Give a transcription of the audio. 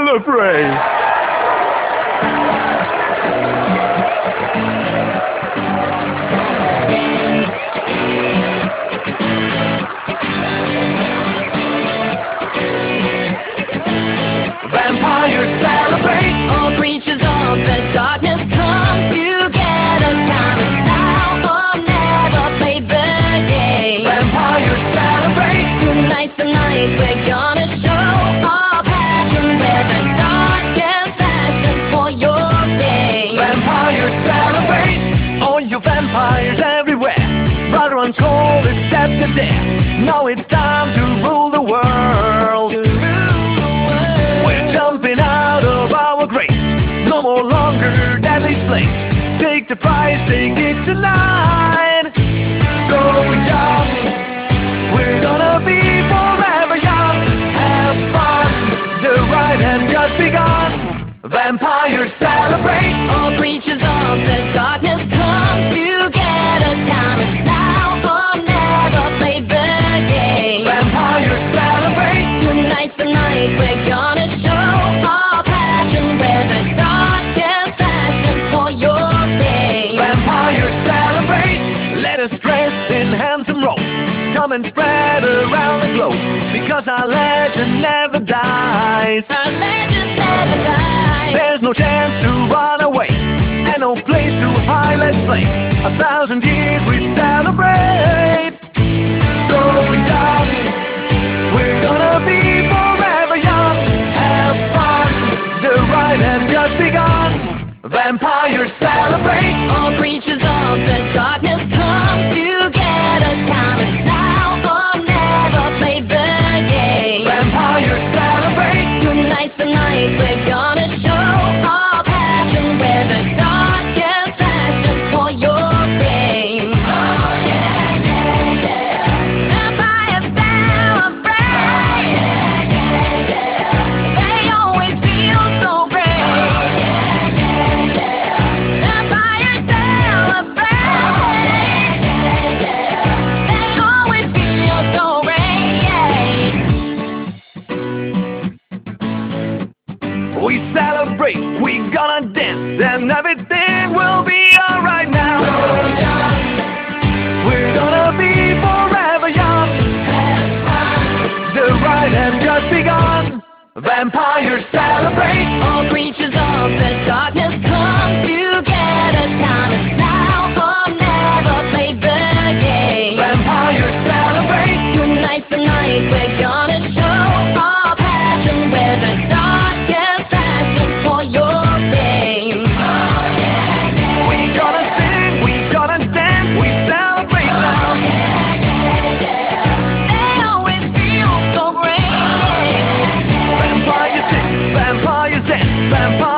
celebrate. Vampires celebrate. All creatures of the darkness come together. Time is now or never. Play the game. Vampires celebrate. Tonight's the night we're gonna show our passion. We're the darkest fashion for your game. Vampires celebrate. All you vampires everywhere, brother and cold except the dead. Now it's time to rule the world. We're jumping out of our graves, no more longer deadly slaves. Take the prize, take it tonight. So young, we're gonna be forever young. Have fun, the ride has just begun. Vampires celebrate. All creatures of the darkness come together. Time is now or never. Play the game. Vampires celebrate. Tonight's the night we're gonna show our passion. We're the darkest fashion for your game. Vampires celebrate. Let us dress in handsome robes, come and spread around the globe, because our legend never dies. Our legend never dies. There's no chance to run away, and no place to hide. Let's play 1,000 years we celebrate. So young, we're gonna be forever young. Have fun, the ride has just begun. Vampires celebrate. All creatures of the darkness come together. Time is now or never. Play the game. Vampires celebrate. Tonight's the night we're gonna show our passion. We're the darkest fashion for your game. Oh yeah, yeah, yeah. Vampires celebrate. Oh yeah, yeah, yeah. They always feel so great. Oh yeah, yeah, yeah. Vampires celebrate. Oh yeah, yeah, yeah. They always feel so great. We celebrate, we gonna dance, and everything will be alright now. So young, we're gonna be forever young. Have fun, the ride has just begun. Vampires celebrate. All creatures of the darkness come together. Time is now or never. Play the game. Vampires celebrate. Tonight's the night we're gonna show our passion. We're the darkest fashion for your game. Oh yeah, yeah. We gonna sing, we gonna dance, we celebrate now. Oh yeah, yeah, yeah. They always feel so great. Vampires sing, vampires dance, vampires